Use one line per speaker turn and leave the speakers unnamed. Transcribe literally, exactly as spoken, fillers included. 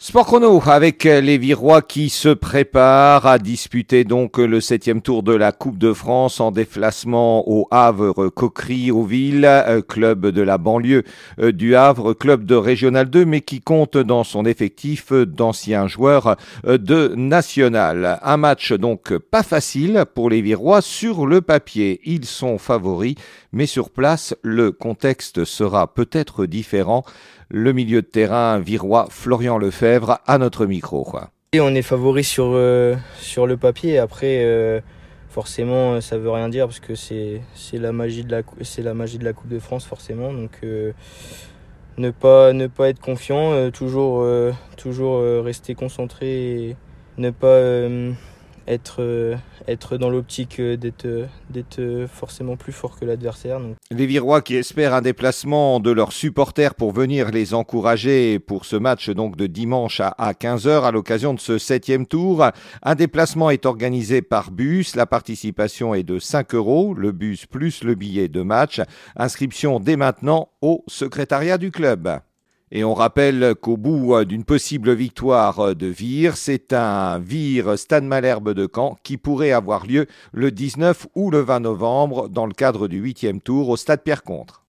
Sport chrono avec les Virois qui se préparent à disputer donc le septième tour de la Coupe de France en déplacement au Havre Coquerie-aux-Villes, club de la banlieue du Havre, club de Régional deux mais qui compte dans son effectif d'anciens joueurs de National. Un match donc pas facile pour les Virois. Sur le papier, ils sont favoris, mais sur place, le contexte sera peut-être différent. Le milieu de terrain virois Florian Lefebvre à notre micro.
Et on est favori sur, euh, sur le papier. Après, euh, forcément, ça veut rien dire parce que c'est, c'est, la, magie de la, c'est la magie de la Coupe de France, forcément. Donc, euh, ne, pas, ne pas être confiant, euh, toujours, euh, toujours euh, rester concentré et ne pas euh, être, euh, être dans l'optique d'être, d'être forcément plus fort que l'adversaire. Donc.
Les Virois qui espèrent un déplacement de leurs supporters pour venir les encourager pour ce match donc de dimanche à quinze heures à l'occasion de ce septième tour. Un déplacement est organisé par bus. La participation est de cinq euros, le bus plus le billet de match. Inscription dès maintenant au secrétariat du club. Et on rappelle qu'au bout d'une possible victoire de Vire, c'est un Vire Stade Malherbe de Caen qui pourrait avoir lieu le dix-neuf ou le vingt novembre dans le cadre du huitième tour au Stade Pierre-Contre.